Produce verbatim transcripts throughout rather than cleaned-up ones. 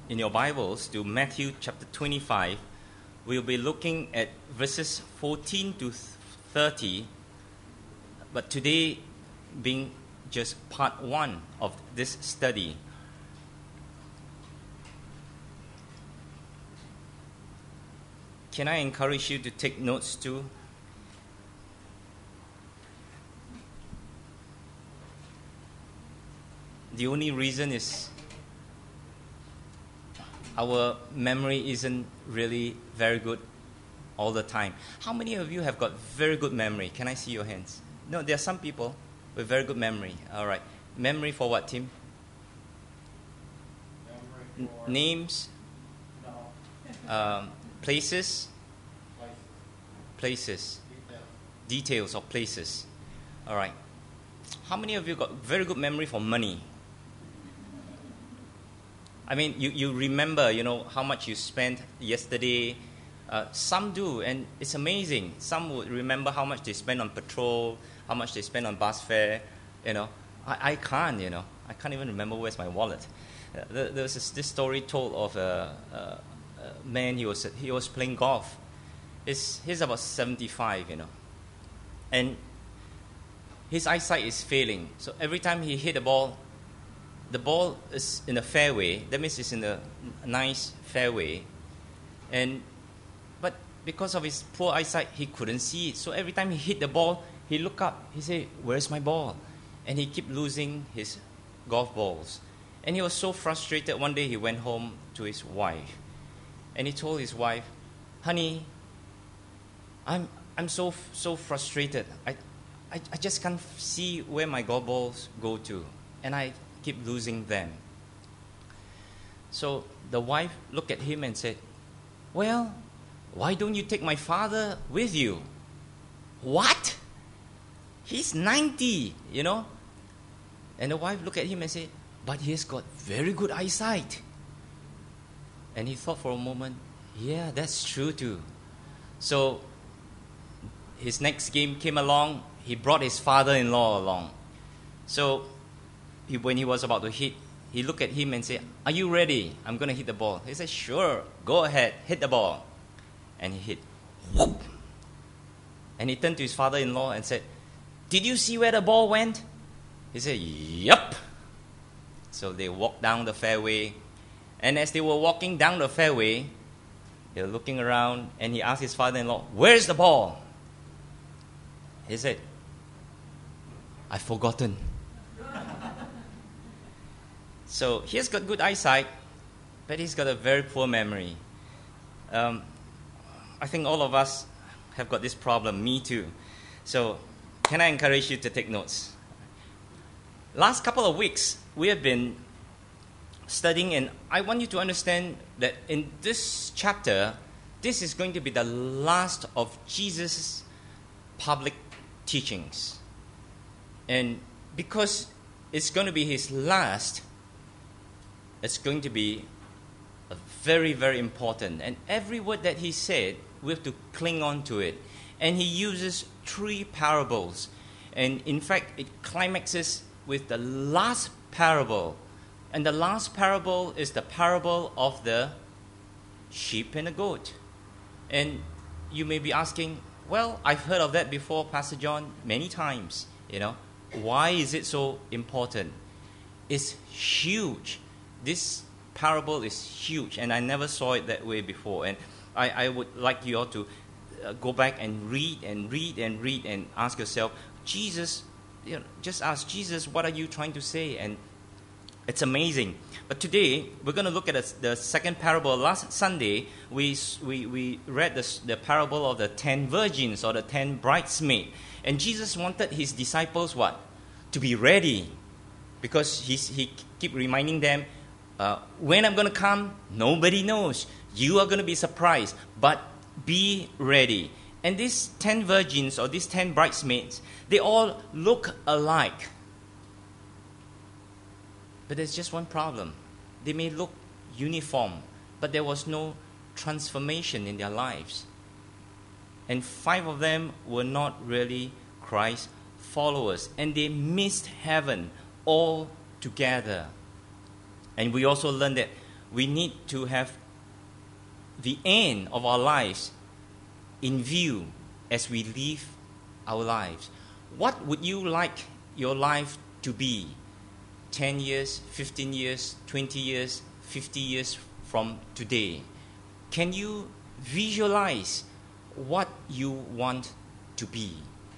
in your Bibles to Matthew chapter twenty-five, we'll be looking at verses fourteen to thirty, but today being just part one of this study. Can I encourage you to take notes too? The only reason is our memory isn't really very good all the time. How many of you have got very good memory? Can I see your hands? No, there are some people with very good memory. All right. Memory for what, Tim? N- names? No. um, places? Places. Details. Details of places. All right. How many of you got very good memory for money? I mean, you, you remember, you know, how much you spent yesterday. Uh, some do, and it's amazing. Some would remember how much they spent on petrol, how much they spent on bus fare. You know, I, I can't, you know. I can't even remember where's my wallet. Uh, there, there was this, this story told of a, a, a man, he was, he was playing golf. He's, he's about seventy-five, you know. And his eyesight is failing. So every time he hit a ball, the ball is in a fairway. That means it's in a nice fairway. And but because of his poor eyesight, he couldn't see it. So every time he hit the ball, he looked up. He said, "Where's my ball?" And he kept losing his golf balls. And he was so frustrated. One day he went home to his wife. And he told his wife, "Honey, I'm I'm so so frustrated. I, I, I just can't see where my golf balls go to. And I keep losing them." So the wife looked at him and said, "Well, why don't you take my father with you?" "What? He's ninety, you know." And the wife looked at him and said, "But he's got very good eyesight." And he thought for a moment, yeah, that's true too. So his next game came along. He brought his father-in-law along. So He, when he was about to hit, he looked at him and said, "Are you ready? I'm going to hit the ball." He said, "Sure, go ahead, hit the ball." And he hit. Whoop. And he turned to his father-in-law and said, "Did you see where the ball went?" He said, "Yup." So they walked down the fairway. And as they were walking down the fairway, they were looking around, and he asked his father-in-law, "Where's the ball?" He said, "I've forgotten." So he's got good eyesight, but he's got a very poor memory. Um, I think all of us have got this problem, me too. So can I encourage you to take notes? Last couple of weeks, we have been studying, and I want you to understand that in this chapter, this is going to be the last of Jesus' public teachings. And because it's going to be his last, it's going to be a very, very important. And every word that he said, we have to cling on to it. And he uses three parables. And in fact, it climaxes with the last parable. And the last parable is the parable of the sheep and the goat. And you may be asking, well, I've heard of that before, Pastor John, many times. You know, why is it so important? It's huge. This parable is huge, and I never saw it that way before. And I, I would like you all to uh, go back and read and read and read and ask yourself, Jesus, you know, just ask Jesus, what are you trying to say? And it's amazing. But today, we're going to look at the, the second parable. Last Sunday, we we, we read the, the parable of the ten virgins or the ten bridesmaids. And Jesus wanted his disciples, what? To be ready. Because he's, he keep reminding them, Uh, when I'm going to come, nobody knows. You are going to be surprised, but be ready. And these ten virgins or these ten bridesmaids, they all look alike. But there's just one problem. They may look uniform, but there was no transformation in their lives. And five of them were not really Christ followers, and they missed heaven altogether. And we also learned that we need to have the end of our lives in view as we live our lives. What would you like your life to be ten years, fifteen years, twenty years, fifty years from today? Can you visualize what you want to be?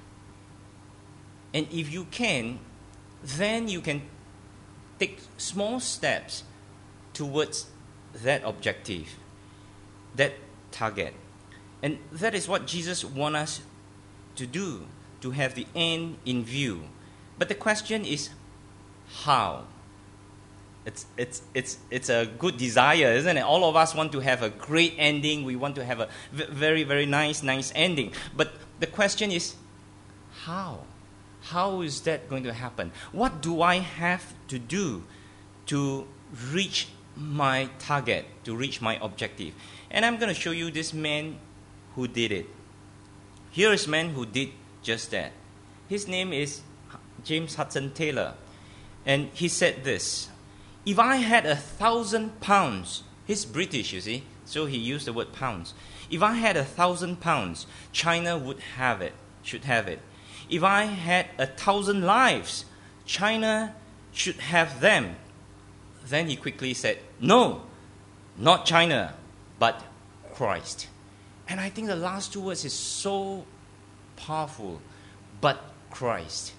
And if you can, then you can take small steps towards that objective, that target. And that is what Jesus wants us to do, to have the end in view. But the question is, how? It's, it's, it's, it's a good desire, isn't it? All of us want to have a great ending. We want to have a very, very nice, nice ending. But the question is, how? How is that going to happen? What do I have to do to reach my target, to reach my objective? And I'm going to show you this man who did it. Here is a man who did just that. His name is James Hudson Taylor. And he said this: if I had a thousand pounds, he's British, you see, so he used the word pounds. If I had a thousand pounds, China would have it, should have it. If I had a thousand lives, China should have them. Then he quickly said, no, not China, but Christ. And I think the last two words is so powerful. But Christ.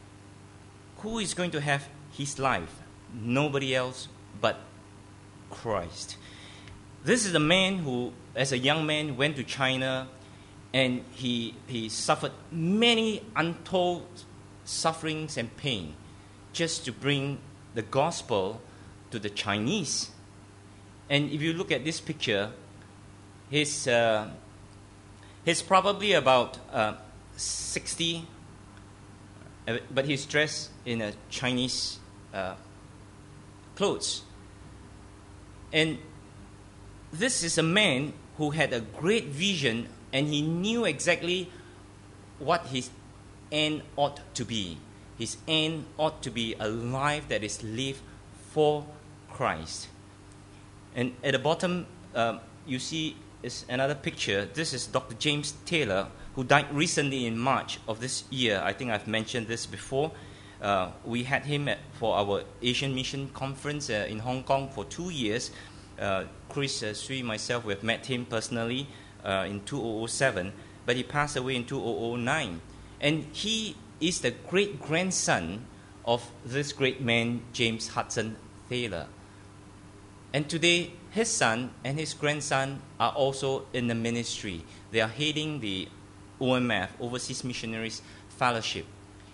Who is going to have his life? Nobody else but Christ. This is a man who, as a young man, went to China, and he, he suffered many untold sufferings and pain just to bring the gospel to the Chinese. And if you look at this picture, he's, uh, he's probably about uh, sixty, uh, but he's dressed in a Chinese uh, clothes. And this is a man who had a great vision, and he knew exactly what his end ought to be. His end ought to be a life that is lived for Christ. And at the bottom, uh, you see is another picture. This is Doctor James Taylor, who died recently in March of this year. I think I've mentioned this before. Uh, we had him at, for our Asian Mission Conference uh, in Hong Kong for two years. Uh, Chris, uh, Sui, myself, we have met him personally uh, in two thousand seven, but he passed away in two thousand nine. And he is the great-grandson of this great man, James Hudson Taylor. And today, his son and his grandson are also in the ministry. They are heading the O M F, Overseas Missionaries Fellowship.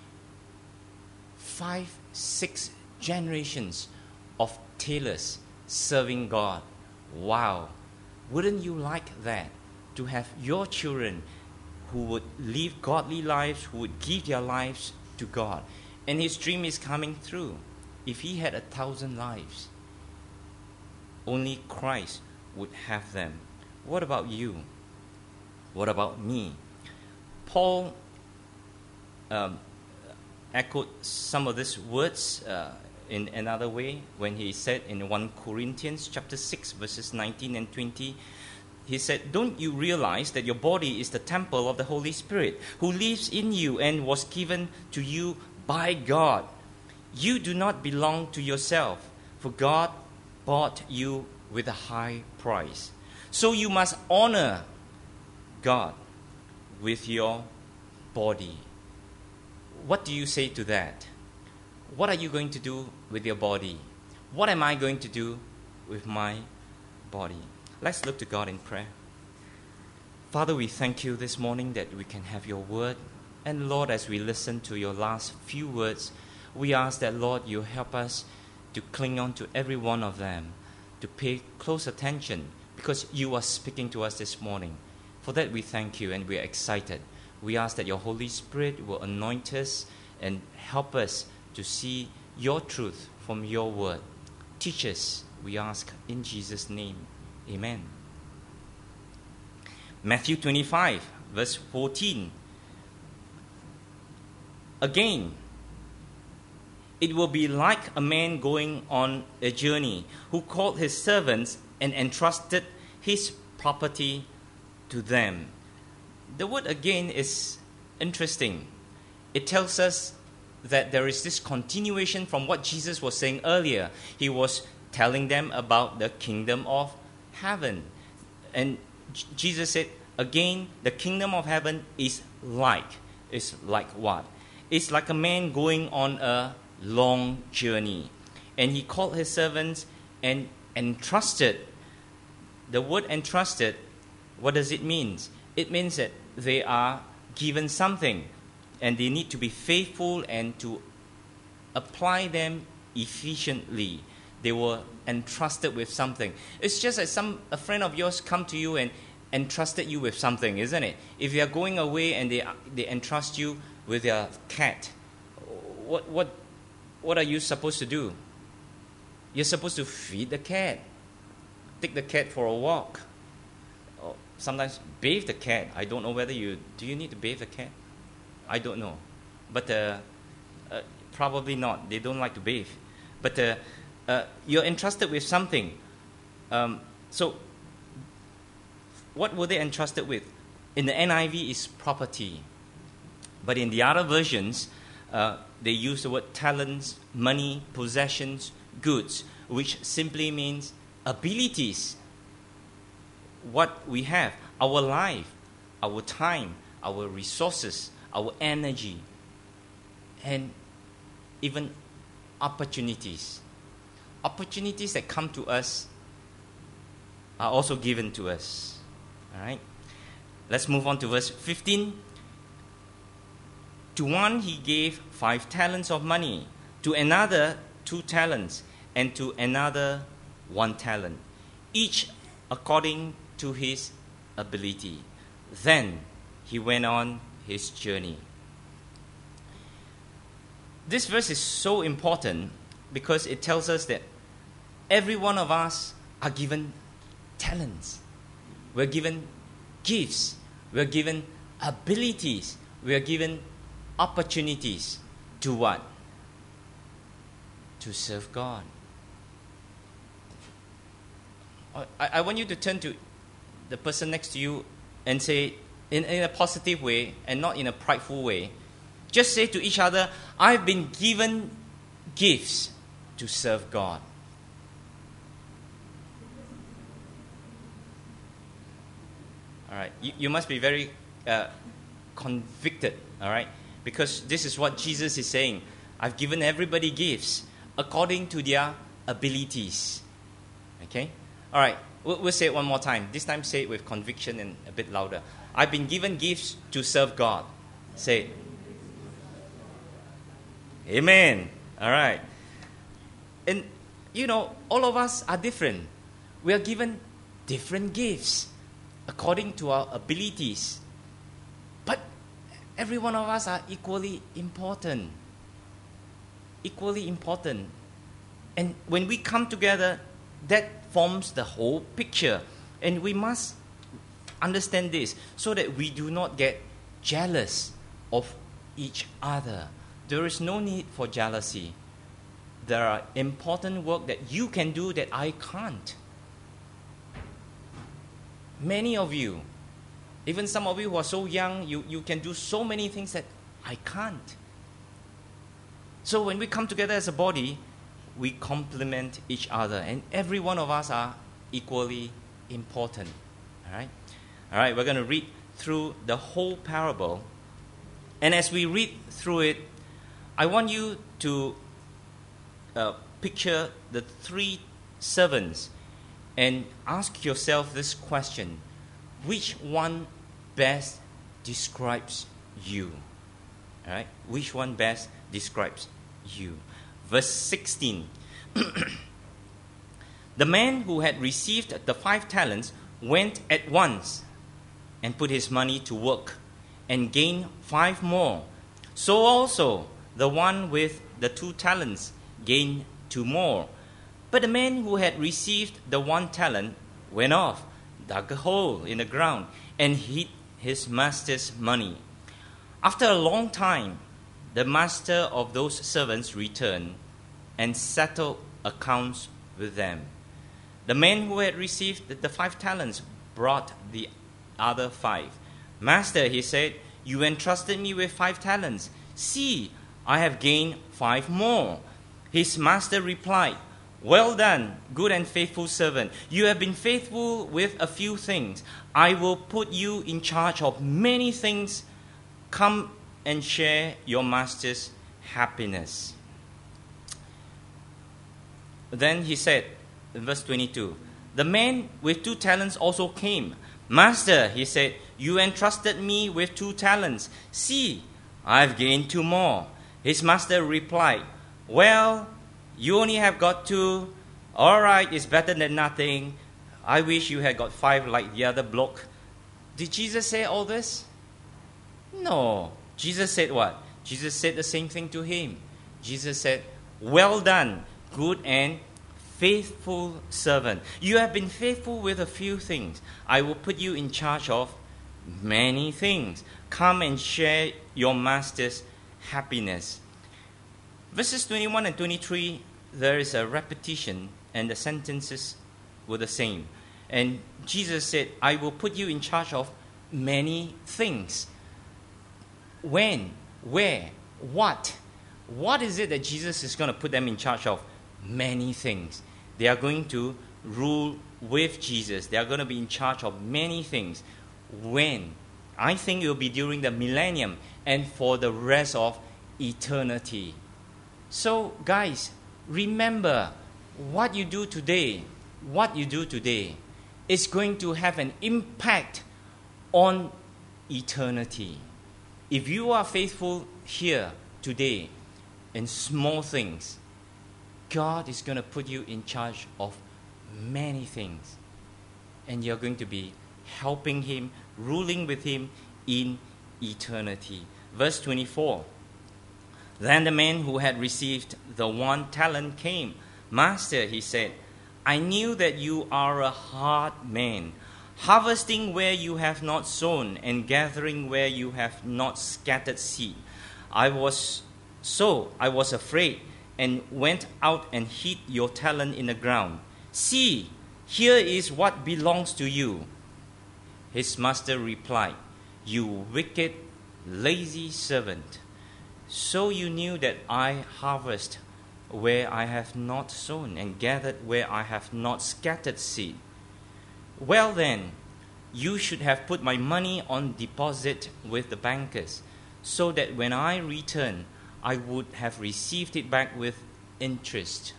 Five, six generations of Taylors serving God. Wow. Wouldn't you like that? To have your children who would live godly lives, who would give their lives to God. And his dream is coming through. If he had a thousand lives, only Christ would have them. What about you? What about me? Paul um, echoed some of these words uh, in another way when he said in First Corinthians chapter six, verses nineteen and twenty, he said, don't you realize that your body is the temple of the Holy Spirit, who lives in you and was given to you by God? You do not belong to yourself, for God bought you with a high price. So you must honor God with your body. What do you say to that? What are you going to do with your body? What am I going to do with my body? Let's look to God in prayer. Father, we thank you this morning that we can have your word. And Lord, as we listen to your last few words, we ask that, Lord, you help us to cling on to every one of them, to pay close attention, because you are speaking to us this morning. For that we thank you and we are excited. We ask that your Holy Spirit will anoint us and help us to see your truth from your word. Teach us, we ask in Jesus' name. Amen. Matthew twenty-five, verse fourteen. Again, it will be like a man going on a journey who called his servants and entrusted his property to them. The word again is interesting. It tells us that there is this continuation from what Jesus was saying earlier. He was telling them about the kingdom of heaven. And J- Jesus said, again, the kingdom of heaven is like. It's like what? It's like a man going on a long journey. And he called his servants and entrusted. The word entrusted, what does it mean? It means that they are given something and they need to be faithful and to apply them efficiently. They were entrusted with something. It's just like some a friend of yours come to you and entrusted you with something, isn't it? If you are going away and they they entrust you with their cat, what what what are you supposed to do? You're supposed to feed the cat, take the cat for a walk, or sometimes bathe the cat. I don't know whether you do you need to bathe the cat. I don't know, but uh, uh, probably not. They don't like to bathe, but. Uh, Uh, you're entrusted with something. Um, so, what were they entrusted with? In the N I V, is property. But in the other versions, uh, they use the word talents, money, possessions, goods, which simply means abilities. What we have, our life, our time, our resources, our energy, and even opportunities. Opportunities that come to us are also given to us. All right? Let's move on to verse fifteen. To one he gave five talents of money, to another two talents, and to another one talent, each according to his ability. Then he went on his journey. This verse is so important because it tells us that every one of us are given talents. We're given gifts. We're given abilities. We're given opportunities to what? To serve God. I, I want you to turn to the person next to you and say, in, in a positive way and not in a prideful way, just say to each other, I've been given gifts to serve God. All right, you, you must be very uh, convicted, all right? Because this is what Jesus is saying. I've given everybody gifts according to their abilities. Okay? All right, we'll, we'll say it one more time. This time say it with conviction and a bit louder. I've been given gifts to serve God. Say it. Amen. All right. And, you know, all of us are different. We are given different gifts according to our abilities. But every one of us are equally important. Equally important. And when we come together, that forms the whole picture. And we must understand this so that we do not get jealous of each other. There is no need for jealousy. There are important work that you can do that I can't. Many of you, even some of you who are so young, you, you can do so many things that I can't. So when we come together as a body, we complement each other. And every one of us are equally important. All right? All right, we're going to read through the whole parable. And as we read through it, I want you to uh, picture the three servants and ask yourself this question. Which one best describes you? All right? Which one best describes you? Verse sixteen. The man who had received the five talents went at once and put his money to work and gained five more. So also the one with the two talents gained two more. But the man who had received the one talent went off, dug a hole in the ground, and hid his master's money. After a long time, the master of those servants returned and settled accounts with them. The man who had received the five talents brought the other five. Master, he said, you entrusted me with five talents. See, I have gained five more. His master replied, well done, good and faithful servant. You have been faithful with a few things. I will put you in charge of many things. Come and share your master's happiness. Then he said, in verse twenty-two, the man with two talents also came. Master, he said, you entrusted me with two talents. See, I have gained two more. His master replied, well, you only have got two. All right, it's better than nothing. I wish you had got five like the other bloke. Did Jesus say all this? No. Jesus said what? Jesus said the same thing to him. Jesus said, well done, good and faithful servant. You have been faithful with a few things. I will put you in charge of many things. Come and share your master's happiness. Verses twenty-one and twenty-three, there is a repetition and the sentences were the same. And Jesus said, I will put you in charge of many things. When? Where? What? What is it that Jesus is going to put them in charge of? Many things. They are going to rule with Jesus. They are going to be in charge of many things. When? I think it will be during the millennium and for the rest of eternity. So, guys, remember what you do today, what you do today is going to have an impact on eternity. If you are faithful here today in small things, God is going to put you in charge of many things. And you're going to be helping Him, ruling with Him in eternity. Verse twenty-four. Then the man who had received the one talent came. Master, he said, I knew that you are a hard man, harvesting where you have not sown and gathering where you have not scattered seed. I was so I was afraid and went out and hid your talent in the ground. See, here is what belongs to you. His master replied, you wicked, lazy servant. So you knew that I harvest where I have not sown and gathered where I have not scattered seed. Well then, you should have put my money on deposit with the bankers, so that when I return, I would have received it back with interest.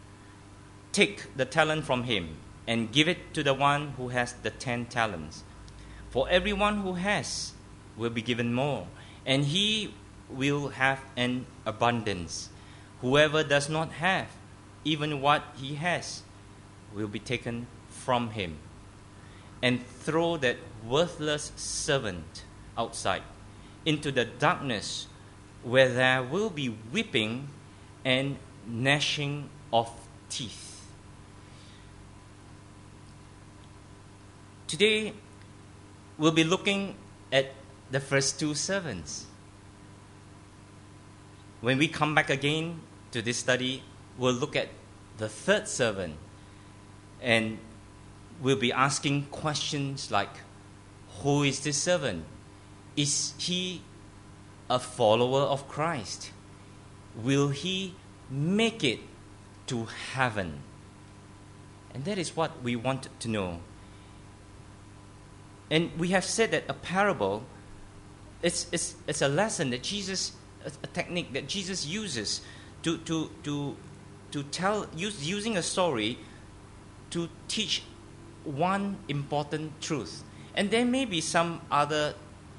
Take the talent from him and give it to the one who has the ten talents. For everyone who has will be given more, and he will have an abundance. Whoever does not have, even what he has, will be taken from him. And throw that worthless servant outside into the darkness, where there will be weeping and gnashing of teeth. Today, we'll be looking at the first two servants. When we come back again to this study, we'll look at the third servant, and we'll be asking questions like, who is this servant? Is he a follower of Christ? Will he make it to heaven? And that is what we want to know. And we have said that a parable, it's, it's, it's a lesson that Jesus, a, a technique that Jesus uses to, to, to, to tell, use, using a story to teach one important truth. And there may be some other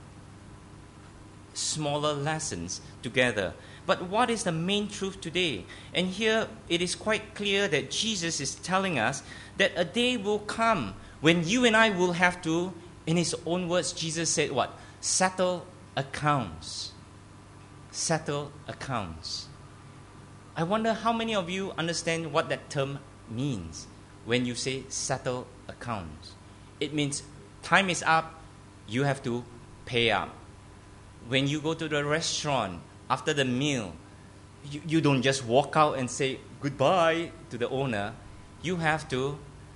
smaller lessons together. But what is the main truth today? And here it is quite clear that Jesus is telling us that a day will come when you and I will have to, in his own words, Jesus said what? Settle accounts. Settle accounts. I wonder how many of you understand what that term means when you say settle accounts. It means time is up, you have to pay up. When you go to the restaurant, after the meal, you, you don't just walk out and say goodbye to the owner. You have to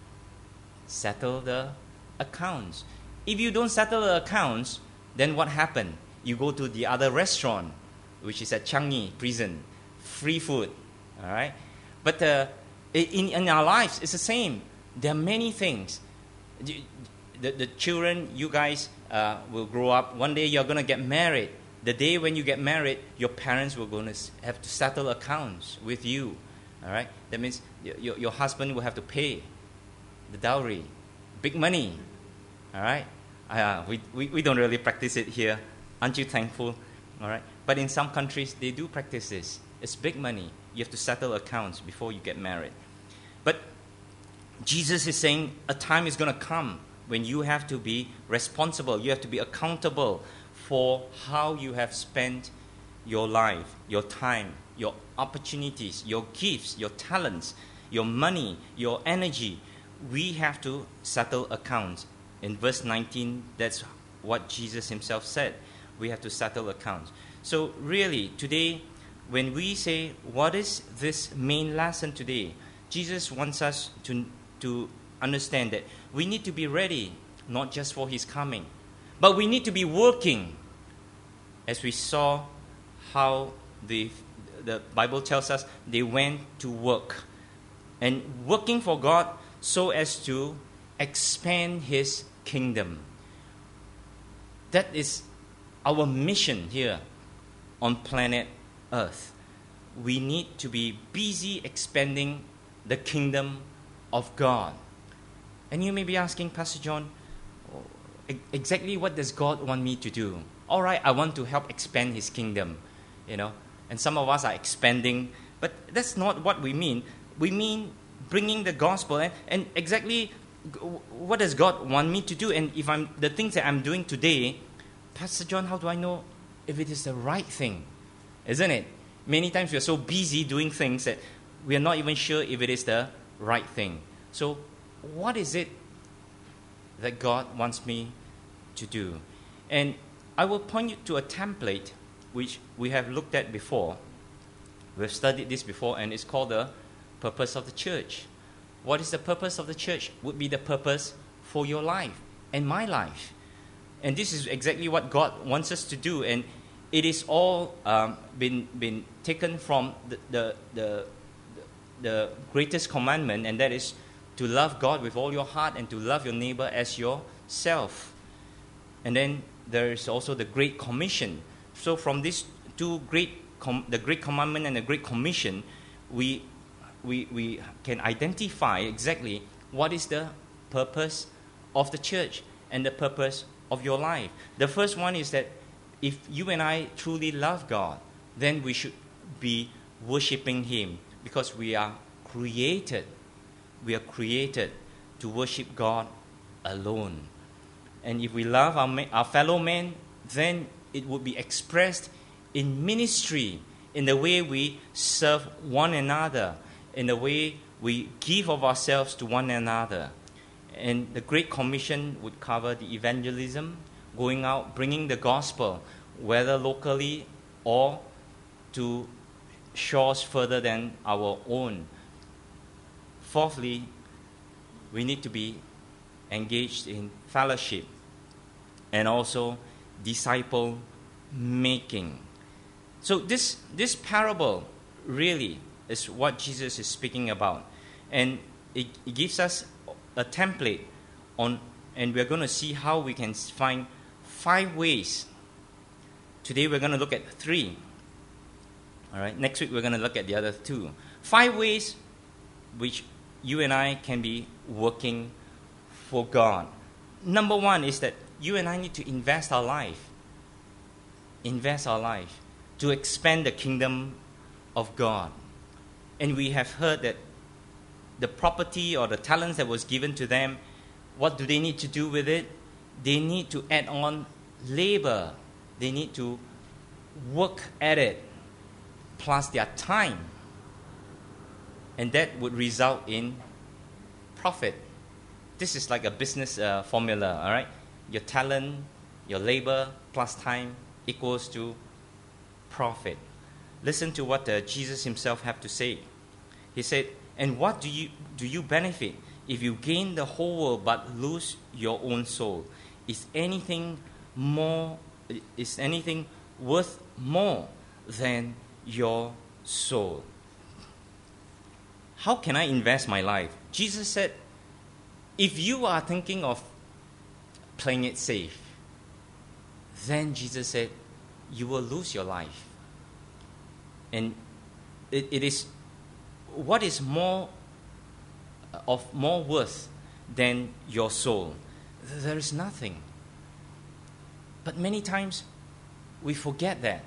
settle the accounts. If you don't settle the accounts, then what happened? You go to the other restaurant, which is at Changi prison, free food, all right? But uh, in, in our lives, it's the same. There are many things. The, the, the children, you guys uh, will grow up. One day you're going to get married. The day when you get married, your parents were going to have to settle accounts with you, all right? That means your, your husband will have to pay the dowry, big money, all right? Uh, we, we, we don't really practice it here. Aren't you thankful? All right. But in some countries, they do practice this. It's big money. You have to settle accounts before you get married. But Jesus is saying a time is going to come when you have to be responsible. You have to be accountable for how you have spent your life, your time, your opportunities, your gifts, your talents, your money, your energy. We have to settle accounts. In verse nineteen, that's what Jesus himself said. We have to settle accounts. So really, today, when we say, what is this main lesson today? Jesus wants us to, to understand that we need to be ready, not just for his coming, but we need to be working. As we saw how the, the Bible tells us, they went to work. And working for God so as to expand his kingdom. That is our mission here on planet Earth. We need to be busy expanding the kingdom of God. And you may be asking, Pastor John, exactly what does God want me to do? All right, I want to help expand his kingdom, you know. And some of us are expanding, but that's not what we mean. We mean bringing the gospel, and, and exactly what does God want me to do? And if I'm the things that I'm doing today, Pastor John, how do I know if it is the right thing? Isn't it? Many times we are so busy doing things that we are not even sure if it is the right thing. So what is it that God wants me to do? And I will point you to a template which we have looked at before. We've studied this before, and it's called the purpose of the church. What is the purpose of the church? Would be the purpose for your life and my life. And this is exactly what God wants us to do. And it is all um, been been taken from the, the, the, the greatest commandment, and that is to love God with all your heart and to love your neighbor as yourself. And then there is also the Great Commission. So from these two great, com- the Great Commandment and the Great Commission, we We, we can identify exactly what is the purpose of the church and the purpose of your life. The first one is that if you and I truly love God, then we should be worshiping him, because we are created. We are created to worship God alone. And if we love our, our fellow men, then it would be expressed in ministry, in the way we serve one another, in the way we give of ourselves to one another. And the Great Commission would cover the evangelism, going out, bringing the gospel, whether locally or to shores further than our own. Fourthly, we need to be engaged in fellowship and also disciple making. So this this parable really is what Jesus is speaking about. And it, it gives us a template on, and we're going to see how we can find five ways. Today we're going to look at three. All right, next week we're going to look at the other two. Five ways which you and I can be working for God. Number one is that you and I need to invest our life. Invest our life to expand the kingdom of God. And we have heard that the property or the talents that was given to them, what do they need to do with it? They need to add on labor. They need to work at it, plus their time. And that would result in profit. This is like a business uh, formula, all right? Your talent, your labor, plus time equals to profit? Listen to what uh, Jesus himself had to say. He said, and what do you do you benefit if you gain the whole world but lose your own soul? Is anything more is anything worth more than your soul? How can I invest my life? Jesus said, if you are thinking of playing it safe, then Jesus said, you will lose your life. And it, it is what is more of more worth than your soul? There is nothing. But many times we forget that.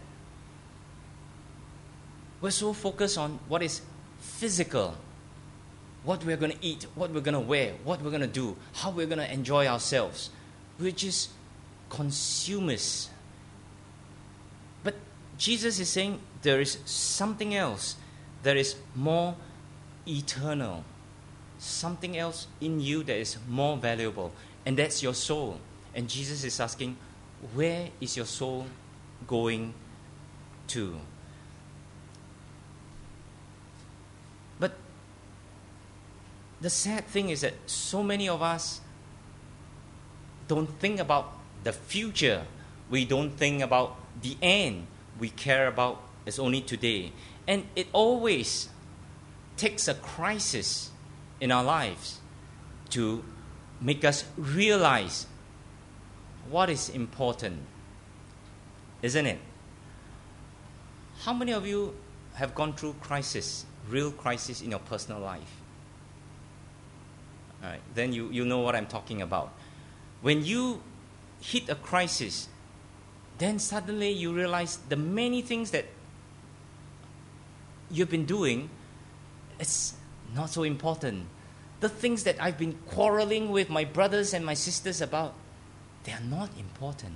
We're so focused on what is physical, what we're going to eat, what we're going to wear, what we're going to do, how we're going to enjoy ourselves. We're just consumers. But Jesus is saying there is something else that is more eternal, something else in you that is more valuable, and that's your soul. And Jesus is asking, where is your soul going to? But the sad thing is that so many of us don't think about the future. We don't think about the end. We care about is only today. And it always takes a crisis in our lives to make us realize what is important, isn't it? How many of you have gone through crisis, real crisis in your personal life? All right, then you, you know what I'm talking about. When you hit a crisis, then suddenly you realize the many things that you've been doing, it's not so important. The things that I've been quarreling with my brothers and my sisters about, they are not important.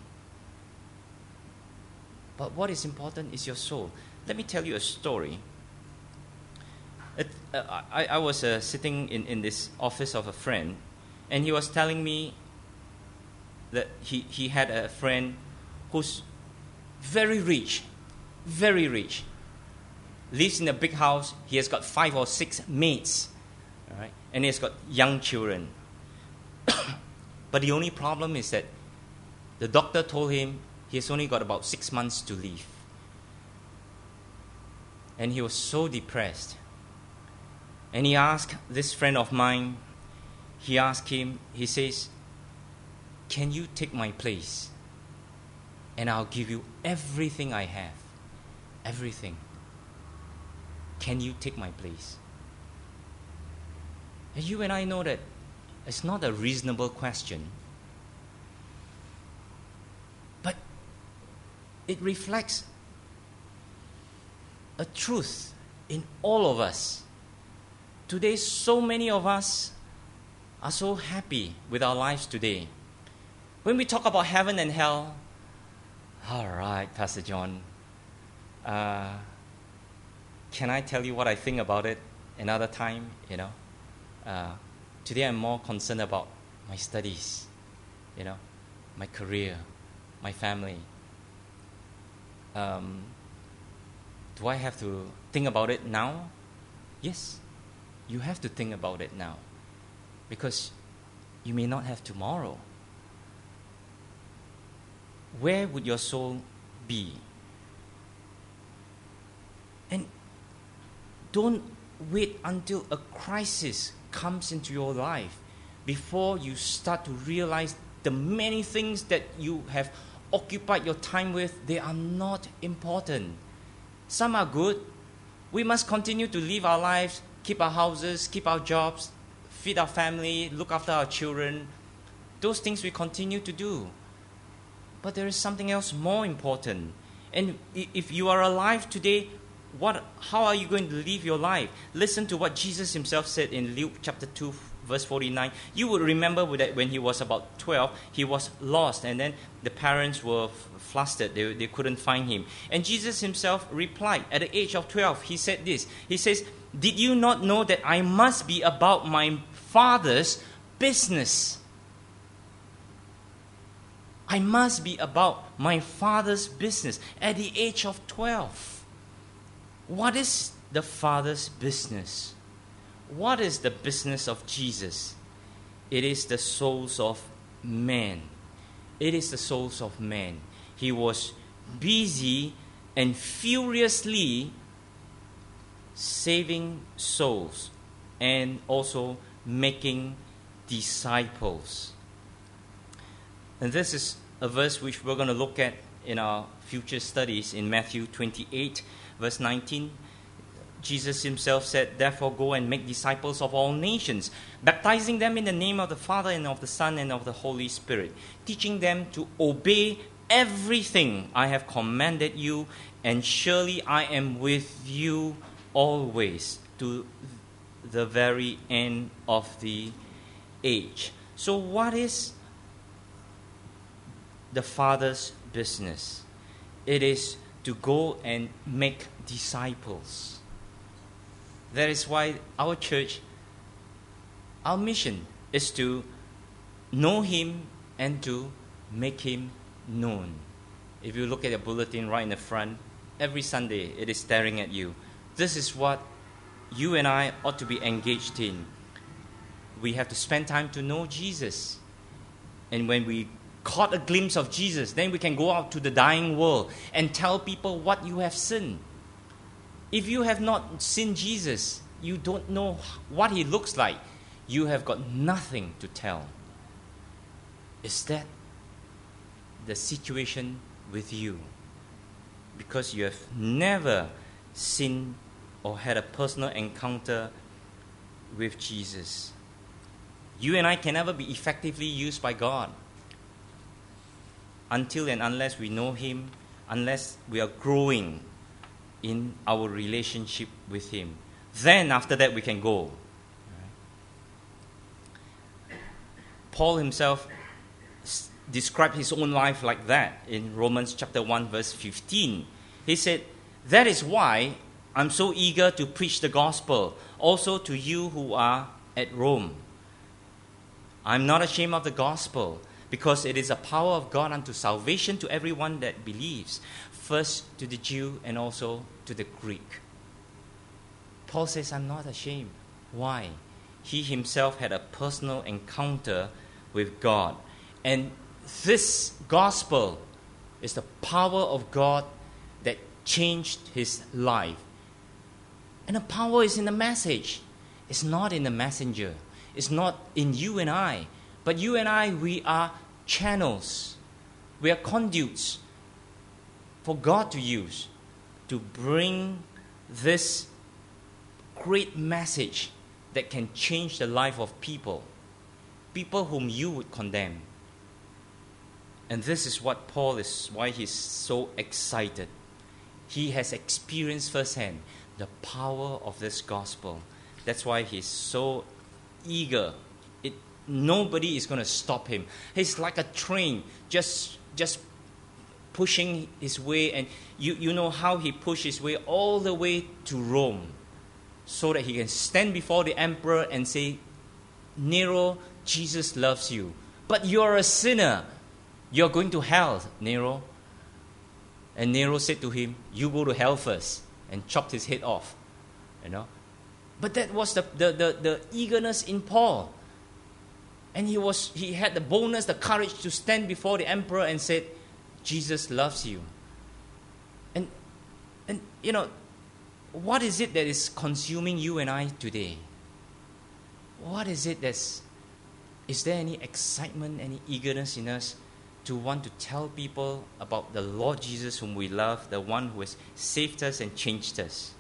But what is important is your soul. Let me tell you a story. It, uh, I, I was uh, sitting in, in this office of a friend, and he was telling me that he, he had a friend who's very rich, very rich, lives in a big house. He has got five or six maids, all right? And he has got young children. But the only problem is that the doctor told him he has only got about six months to live. And he was so depressed. And he asked this friend of mine, he asked him, he says, can you take my place? And I'll give you everything I have. Everything. Can you take my place? And you and I know that it's not a reasonable question. But it reflects a truth in all of us. Today, so many of us are so happy with our lives today. When we talk about heaven and hell, all right, Pastor John, uh, can I tell you what I think about it another time? You know, uh, today I'm more concerned about my studies, you know, my career, my family. Um, do I have to think about it now? Yes, you have to think about it now, because you may not have tomorrow. Where would your soul be? And don't wait until a crisis comes into your life before you start to realize the many things that you have occupied your time with, they are not important. Some are good. We must continue to live our lives, keep our houses, keep our jobs, feed our family, look after our children. Those things we continue to do. But there is something else more important. And if you are alive today, what? How are you going to live your life? Listen to what Jesus himself said in Luke chapter two, verse forty-nine. You would remember that when he was about twelve, he was lost. And then the parents were flustered. They, they couldn't find him. And Jesus himself replied, at the age of twelve, he said this. He says, did you not know that I must be about my Father's business? I must be about my Father's business at the age of twelve. What is the Father's business? What is the business of Jesus? It is the souls of men. It is the souls of men. He was busy and furiously saving souls and also making disciples. And this is a verse which we're going to look at in our future studies in Matthew twenty-eight, verse nineteen. Jesus himself said, "Therefore go and make disciples of all nations, baptizing them in the name of the Father and of the Son and of the Holy Spirit, teaching them to obey everything I have commanded you, and surely I am with you always to the very end of the age." So what is the Father's business? It is to go and make disciples. That is why our church, our mission is to know Him and to make Him known. If you look at the bulletin right in the front, every Sunday it is staring at you. This is what you and I ought to be engaged in. We have to spend time to know Jesus. And when we caught a glimpse of Jesus, then we can go out to the dying world and tell people what you have seen. If you have not seen Jesus, you don't know what He looks like, you have got nothing to tell. Is that the situation with you? Because you have never seen or had a personal encounter with Jesus. You and I can never be effectively used by God until and unless we know Him, unless we are growing in our relationship with Him. Then after that we can go. Paul himself s- described his own life like that in Romans chapter one verse fifteen. He said, "That is why I'm so eager to preach the gospel also to you who are at Rome. I'm not ashamed of the gospel, because it is a power of God unto salvation to everyone that believes, first to the Jew and also to the Greek." Paul says, I'm not ashamed. Why? He himself had a personal encounter with God. And this gospel is the power of God that changed his life. And the power is in the message. It's not in the messenger. It's not in you and I. But you and I, we are channels. We are conduits for God to use to bring this great message that can change the life of people. People whom you would condemn. And this is what Paul is, why he's so excited. He has experienced firsthand the power of this gospel. That's why he's so eager. It, nobody is going to stop him. He's like a train, just just pushing his way. And you, you know how he pushed his way all the way to Rome, so that he can stand before the emperor and say, "Nero, Jesus loves you. But you're a sinner. You're going to hell, Nero." And Nero said to him, "You go to hell first," and chopped his head off. You know? But that was the, the, the, the eagerness in Paul. And he was he had the boldness, the courage to stand before the emperor and said, "Jesus loves you." And and you know, what is it that is consuming you and I today? What is it that's... Is there any excitement, any eagerness in us to want to tell people about the Lord Jesus whom we love, the one who has saved us and changed us?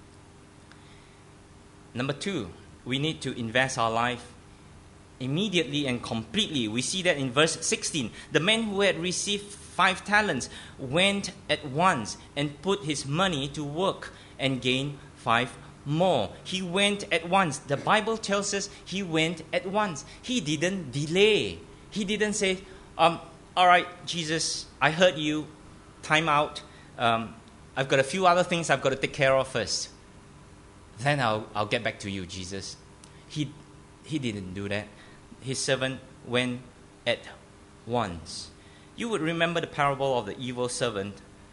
Number two, we need to invest our life immediately and completely. We see that in verse sixteen. The man who had received five talents went at once and put his money to work and gained five more. He went at once. The Bible tells us he went at once. He didn't delay. He didn't say, um, all right, Jesus, I heard you. Time out. Um, I've got a few other things I've got to take care of first. Then I'll, I'll get back to you, Jesus. He, he didn't do that. His servant went at once. You would remember the parable of the evil servant.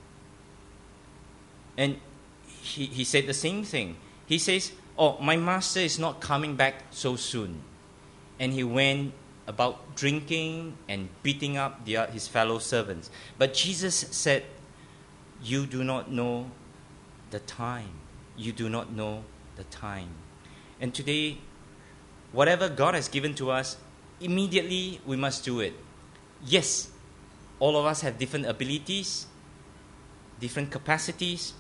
And he, he said the same thing. He says, oh, my master is not coming back so soon. And he went about drinking and beating up the, his fellow servants. But Jesus said, you do not know the time. You do not know the time. And today, whatever God has given to us, immediately we must do it. Yes, all of us have different abilities, different capacities,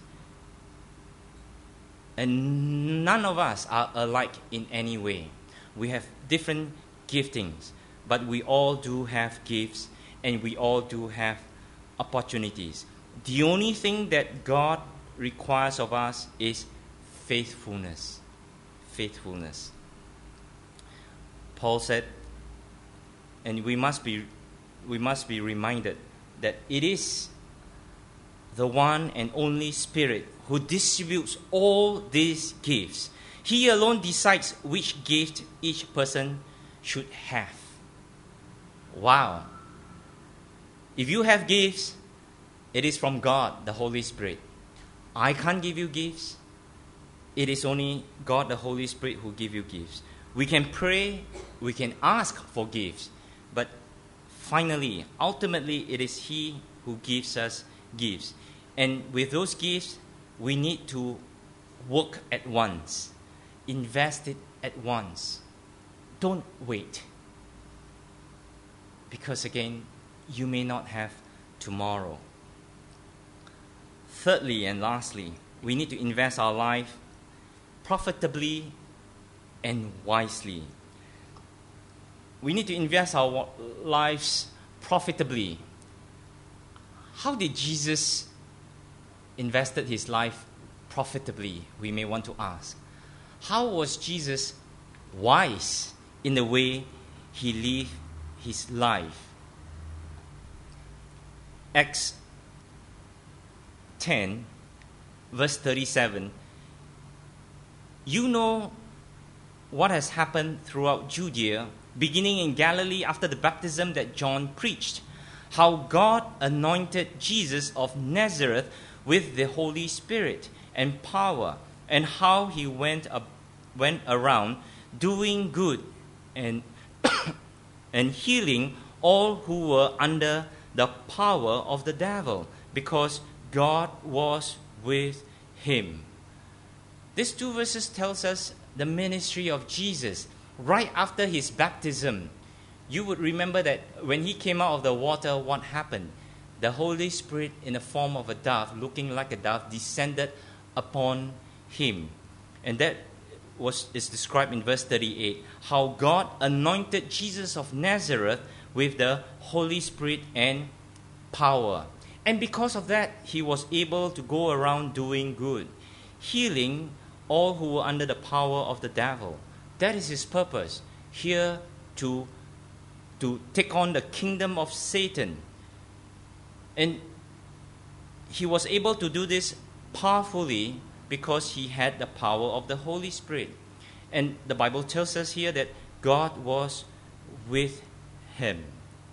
and none of us are alike in any way. We have different giftings, but we all do have gifts, and we all do have opportunities. The only thing that God requires of us is faithfulness. Faithfulness. Paul said, and we must be we must be reminded that it is the one and only Spirit who distributes all these gifts. He alone decides which gift each person should have. Wow. If you have gifts, it is from God, the Holy Spirit. I can't give you gifts. It is only God, the Holy Spirit, who give you gifts. We can pray, we can ask for gifts, but finally, ultimately, it is He who gives us gifts. And with those gifts, we need to work at once. Invest it at once. Don't wait. Because again, you may not have tomorrow. Thirdly and lastly, we need to invest our life profitably and wisely. We need to invest our lives profitably. How did Jesus invested his life profitably? We may want to ask. How was Jesus wise in the way he lived his life? Acts ten, verse thirty-seven. You know what has happened throughout Judea, beginning in Galilee after the baptism that John preached, how God anointed Jesus of Nazareth with the Holy Spirit and power, and how he went up, went around doing good and and healing all who were under the power of the devil, because God was with him. These two verses tells us the ministry of Jesus right after his baptism. You would remember that when he came out of the water, what happened? The Holy Spirit, in the form of a dove, looking like a dove, descended upon him. And that was is described in verse thirty-eight, how God anointed Jesus of Nazareth with the Holy Spirit and power. And because of that, he was able to go around doing good, healing all who were under the power of the devil. That is his purpose, here to, to take on the kingdom of Satan. And he was able to do this powerfully because he had the power of the Holy Spirit. And the Bible tells us here that God was with him.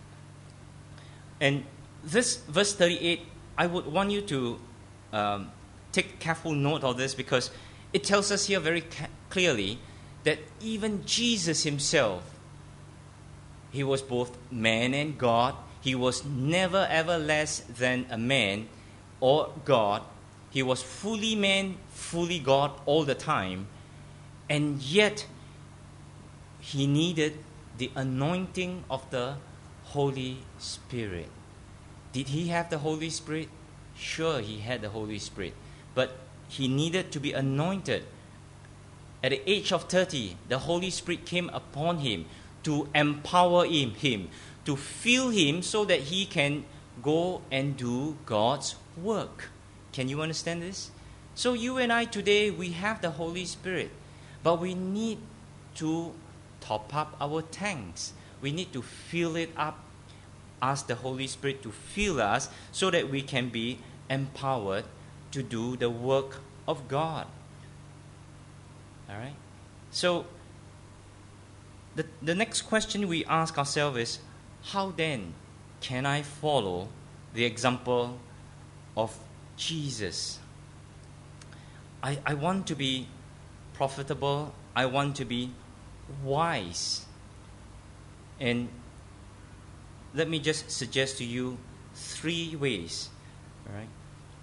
And this verse thirty-eight, I would want you to um, take careful note of this, because it tells us here very ca- clearly that even Jesus himself, he was both man and God. He was never ever less than a man or God. He was fully man, fully God all the time. And yet, he needed the anointing of the Holy Spirit. Did he have the Holy Spirit? Sure, he had the Holy Spirit. But he needed to be anointed. At the age of thirty, the Holy Spirit came upon him to empower him, him, to fill him so that he can go and do God's work. Can you understand this? So you and I today, we have the Holy Spirit, but we need to top up our tanks. We need to fill it up. Ask the Holy Spirit to fill us so that we can be empowered to do the work of God. All right? So, the, the next question we ask ourselves is, how then can I follow the example of Jesus? I, I want to be profitable. I want to be wise. And let me just suggest to you three ways. All right?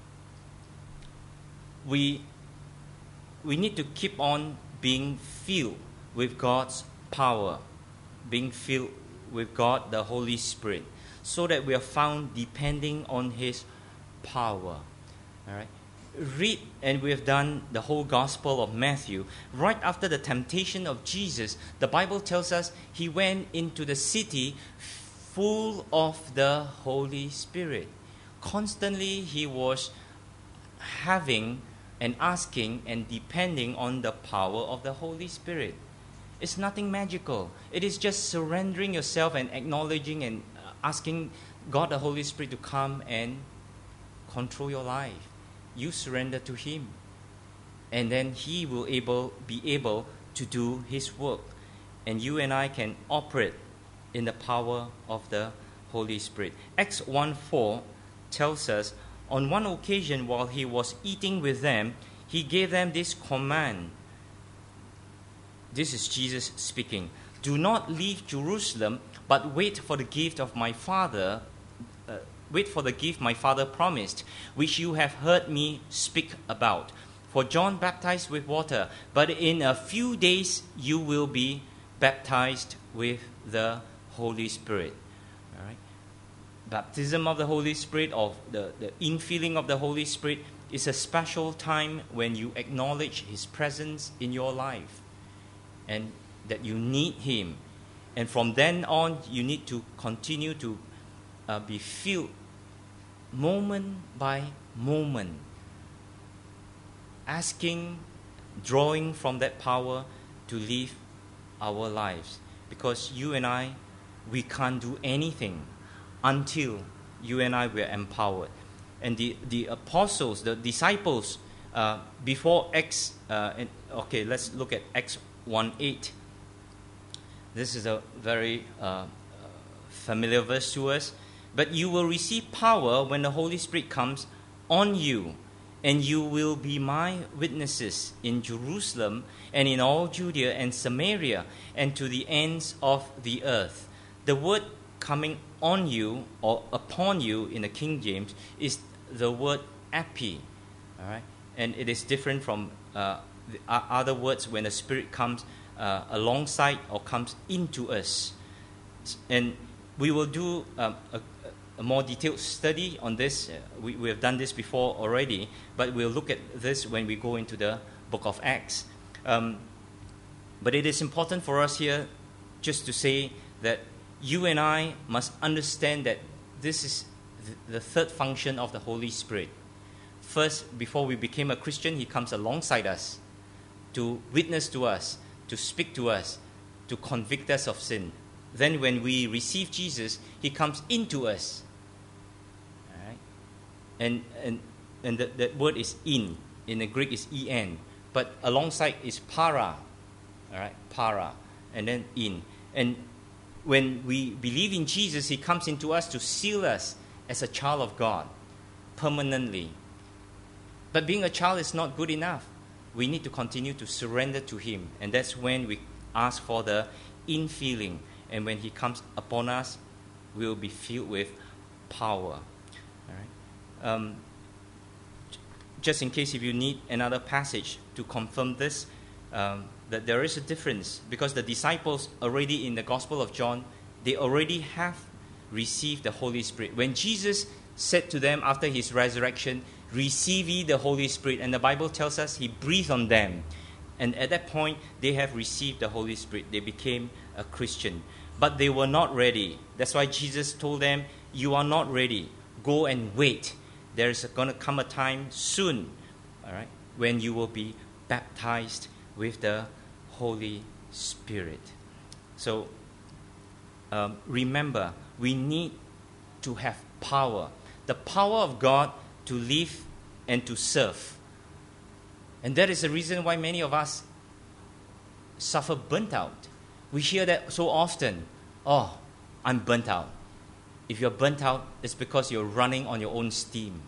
We, we need to keep on being filled with God's power, being filled with God, the Holy Spirit, so that we are found depending on His power. All right? Read, and we have done the whole Gospel of Matthew. Right after the temptation of Jesus, the Bible tells us He went into the city full of the Holy Spirit. Constantly He was having and asking and depending on the power of the Holy Spirit. It's nothing magical. It is just surrendering yourself and acknowledging and asking God the Holy Spirit to come and control your life. You surrender to Him, and then He will able be able to do His work, and you and I can operate in the power of the Holy Spirit. Acts one four tells us, on one occasion while He was eating with them, He gave them this command. This is Jesus speaking. Do not leave Jerusalem, but wait for the gift of my Father. Uh, wait for the gift my Father promised, which you have heard me speak about. For John baptized with water, but in a few days you will be baptized with the Holy Spirit. All right? Baptism of the Holy Spirit, or the, the infilling of the Holy Spirit, is a special time when you acknowledge His presence in your life and that you need Him. And from then on, you need to continue to uh, be filled moment by moment, asking, drawing from that power to live our lives. Because you and I, we can't do anything until you and I were empowered. And the, the apostles, the disciples, uh, before Acts, uh, and, okay, let's look at Acts one eight. This is a very uh, familiar verse to us. But you will receive power when the Holy Spirit comes on you, and you will be my witnesses in Jerusalem and in all Judea and Samaria and to the ends of the earth. The word coming on you or upon you in the King James is the word epi, all right? And it is different from uh, the other words when the Spirit comes uh, alongside or comes into us. And we will do um, a, a more detailed study on this. Uh, we, we have done this before already, but we'll look at this when we go into the book of Acts. Um, but it is important for us here just to say that you and I must understand that this is the, the third function of the Holy Spirit. First, before we became a Christian, He comes alongside us to witness to us, to speak to us, to convict us of sin. Then when we receive Jesus, He comes into us. All right? And and and the, that word is in. In the Greek is en. But alongside is para. All right? Para. And then in. And when we believe in Jesus, He comes into us to seal us as a child of God permanently. But being a child is not good enough. We need to continue to surrender to Him. And that's when we ask for the infilling. And when He comes upon us, we will be filled with power. All right? Um, just in case if you need another passage to confirm this, um, that there is a difference. Because the disciples already in the Gospel of John, they already have received the Holy Spirit. When Jesus said to them after His resurrection, receive ye the Holy Spirit. And the Bible tells us He breathed on them. And at that point, they have received the Holy Spirit. They became a Christian. But they were not ready. That's why Jesus told them, you are not ready. Go and wait. There is going to come a time soon, all right, when you will be baptized with the Holy Spirit. So, um, remember, we need to have power. The power of God to live and to serve. And that is the reason why many of us suffer burnt out. We hear that so often. Oh, I'm burnt out. if you're burnt out, it's because you're running on your own steam.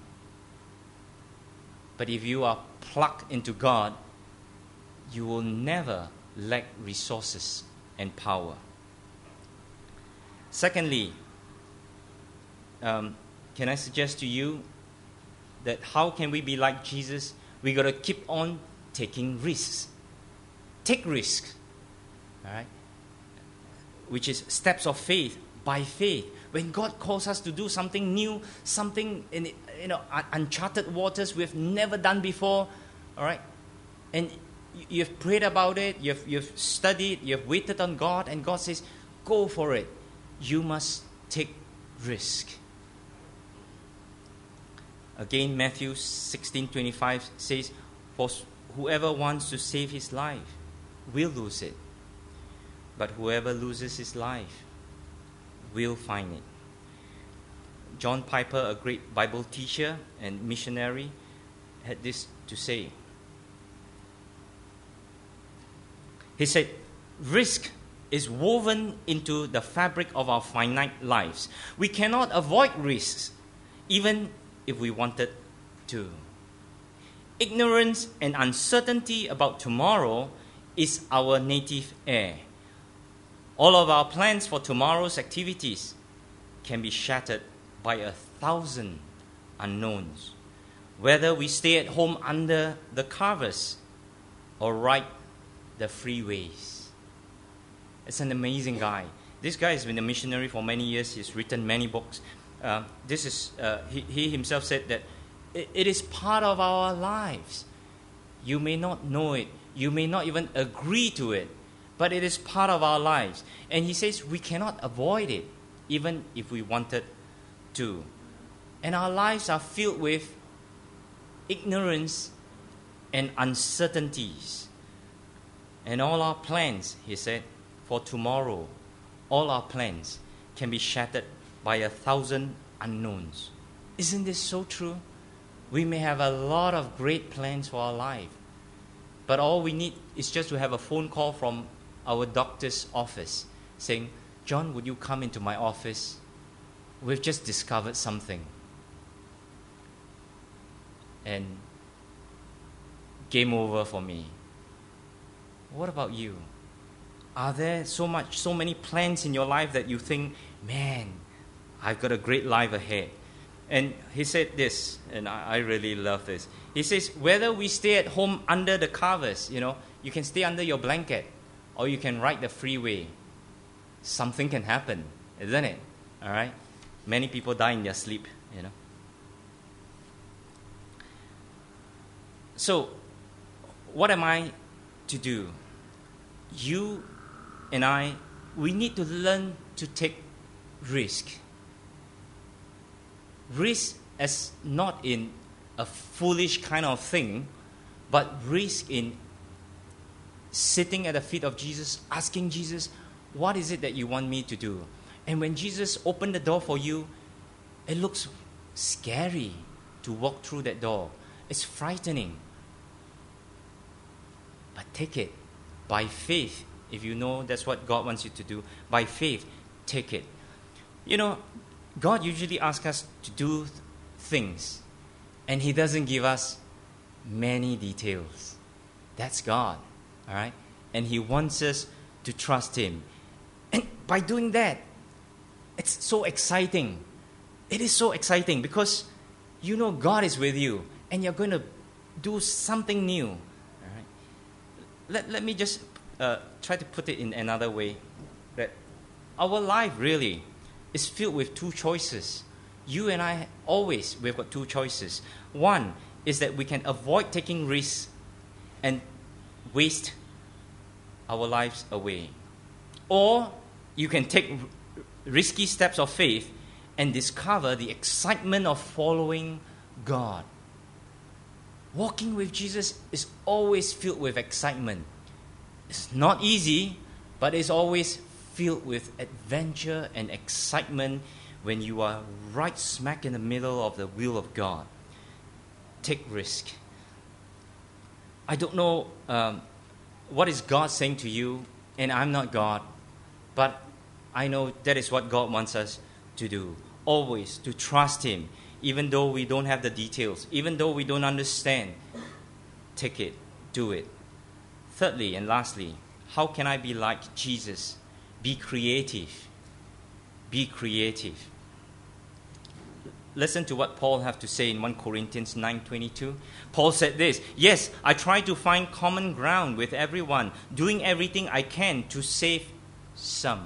But if you are plugged into God, you will never lack resources and power. Secondly, um, can I suggest to you that how can we be like Jesus? We got to keep on taking risks. Take risks, all right? Which is steps of faith, by faith. When God calls us to do something new, something in you know uncharted waters we've never done before, all right? And you've prayed about it, you've you've studied, you've waited on God, and God says, "Go for it." You must take risk. Again, Matthew sixteen twenty-five says, "For whoever wants to save his life will lose it, but whoever loses his life will find it." John Piper, a great Bible teacher and missionary, had this to say. He said, "Risk is woven into the fabric of our finite lives. We cannot avoid risks, even if we wanted to. Ignorance and uncertainty about tomorrow is our native air. All of our plans for tomorrow's activities can be shattered by a thousand unknowns. Whether we stay at home under the covers or ride the freeways." It's an amazing guy. This guy has been a missionary for many years. He's written many books. Uh, this is uh, he, he himself said that it, it is part of our lives. You may not know it. You may not even agree to it. But it is part of our lives. And he says we cannot avoid it, even if we wanted to. And our lives are filled with ignorance and uncertainties. And all our plans, he said, for tomorrow, all our plans can be shattered by a thousand unknowns. Isn't this so true? We may have a lot of great plans for our life, but all we need is just to have a phone call from our doctor's office saying, "John, would you come into my office? We've just discovered something." And game over for me. What about you? Are there so much, so many plans in your life that you think, "Man, I've got a great life ahead"? And he said this, and I, I really love this. He says, whether we stay at home under the covers, you know, you can stay under your blanket, or you can ride the freeway. Something can happen, isn't it? All right? Many people die in their sleep, you know. So, what am I to do? You and I, we need to learn to take risk. Risk as not in a foolish kind of thing, but risk in sitting at the feet of Jesus, asking Jesus, "What is it that you want me to do?" And when Jesus opened the door for you, it looks scary to walk through that door. It's frightening. But take it by faith. If you know that's what God wants you to do, by faith, take it. You know, God usually asks us to do th- things, and He doesn't give us many details. That's God, all right? And He wants us to trust Him. And by doing that, it's so exciting. It is so exciting because you know God is with you, and you're going to do something new. All right? Let, let me just uh, try to put it in another way. That our life really is filled with two choices. You and I always, we've got two choices. One is that we can avoid taking risks and waste our lives away. Or you can take r- risky steps of faith and discover the excitement of following God. Walking with Jesus is always filled with excitement. It's not easy, but it's always filled with adventure and excitement when you are right smack in the middle of the will of God. Take risk. I don't know um, what is God saying to you, and I'm not God, but I know that is what God wants us to do. always to trust Him, even though we don't have the details, even though we don't understand. Take it, do it. Thirdly and lastly, how can I be like Jesus? Be creative. Be creative. Listen to what Paul have to say in First Corinthians nine twenty-two. Paul said this, "Yes, I try to find common ground with everyone, doing everything I can to save some."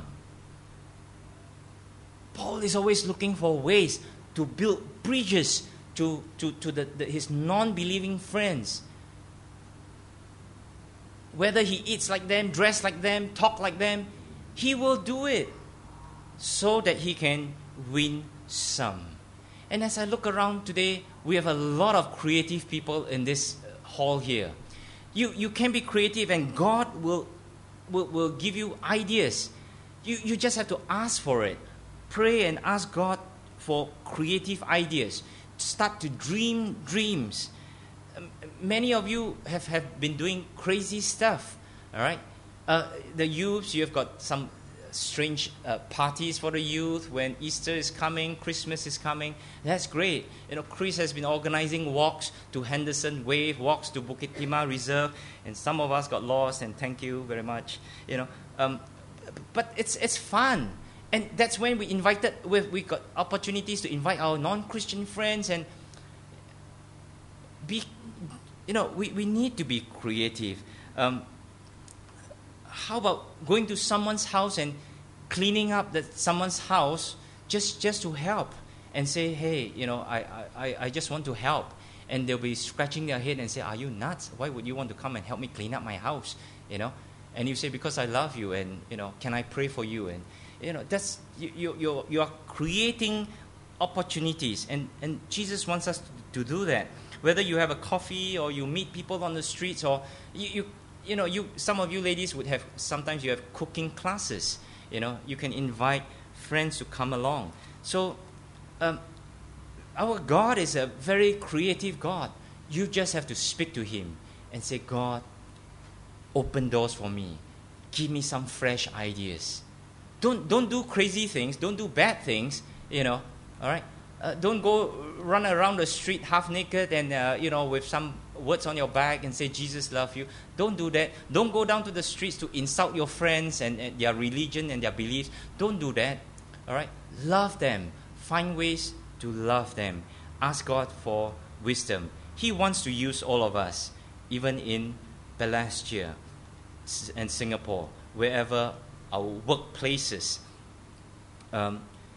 Paul is always looking for ways to build bridges to, to, to the, the, his non-believing friends. Whether he eats like them, dress like them, talk like them, he will do it so that he can win some. And as I look around today, we have a lot of creative people in this hall here. You you can be creative, and God will will, will give you ideas. You you just have to ask for it. Pray and ask God for creative ideas. Start to dream dreams. Um, many of you have, have been doing crazy stuff. All right, uh, the youths, you have got some strange uh, parties for the youth when Easter is coming, Christmas is coming. That's great. You know, Chris has been organizing walks to Henderson Wave, walks to Bukit Timah Reserve, and some of us got lost. And thank you very much. You know, um, but it's it's fun, and that's when we invited. We we got opportunities to invite our non-Christian friends and be. You know, we, we need to be creative. Um, How about going to someone's house and cleaning up that someone's house just, just to help and say, hey, you know, I, I, I just want to help. And they'll be scratching their head and say, are you nuts? Why would you want to come and help me clean up my house? You know, and you say, because I love you, and, you know, can I pray for you? And, you know, that's, you, you, you're, you're creating opportunities. And, and Jesus wants us to do that. Whether you have a coffee or you meet people on the streets, or you, you You know, you some of you ladies would have, sometimes you have cooking classes. You know, you can invite friends to come along. So, um, our God is a very creative God. You just have to speak to Him and say, God, open doors for me. Give me some fresh ideas. Don't don't do crazy things. Don't do bad things. You know, all right. Uh, don't go run around the street half naked and uh, you know, with some words on your back and say Jesus loves you. Don't do that. Don't go down to the streets to insult your friends and, and their religion and their beliefs. Don't do that. All right? Love them. Find ways to love them. Ask God for wisdom. He wants to use all of us, even in Balestier and Singapore, wherever our workplaces. Um,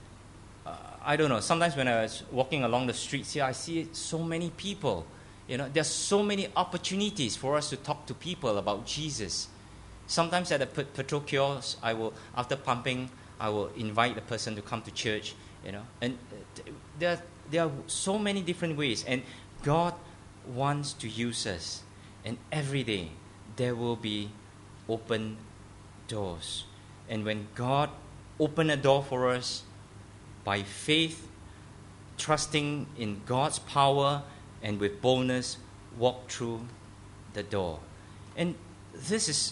I don't know. Sometimes when I was walking along the streets here, I see so many people. You know, there's so many opportunities for us to talk to people about Jesus. Sometimes at a petrol kiosk, I will, after pumping, I will invite the person to come to church. You know, and there, there are so many different ways. And God wants to use us. And every day there will be open doors. And when God opens a door for us, by faith, trusting in God's power, and with boldness, walk through the door. And this is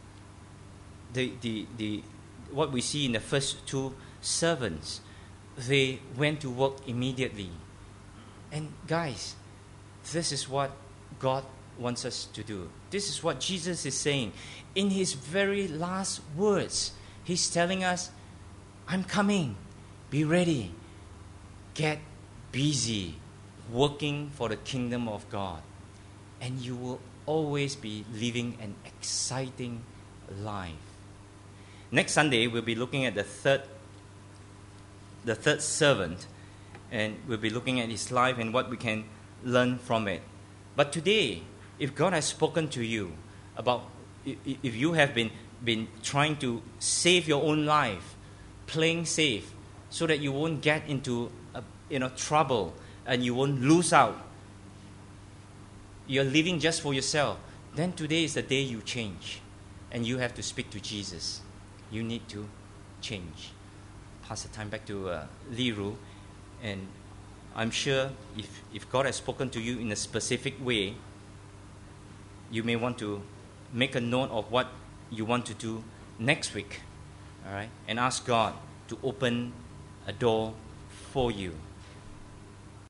the, the, the what we see in the first two servants. They went to work immediately. And guys, this is what God wants us to do. This is what Jesus is saying. In His very last words, He's telling us, I'm coming. Be ready. Get busy working for the kingdom of God. And you will always be living an exciting life. Next Sunday, we'll be looking at the third, the third servant. And we'll be looking at his life and what we can learn from it. But today, if God has spoken to you about, if you have been, been trying to save your own life, playing safe, so that you won't get into uh, you know, trouble and you won't lose out. You're living just for yourself. Then today is the day you change. And you have to speak to Jesus. You need to change. Pass the time back to uh, Li Ru. And I'm sure if, if God has spoken to you in a specific way, you may want to make a note of what you want to do next week. All right? And ask God to open a door for you.